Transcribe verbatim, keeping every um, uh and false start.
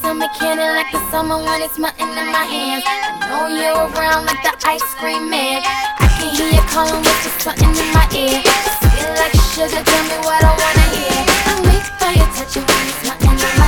summer candy like the summer when it's melting in my hands. I know you're around like the ice cream man. I can hear you calling with the something in my ear. Feel like sugar, tell me what I wanna hear. I'm weak by your touch when it's melting in my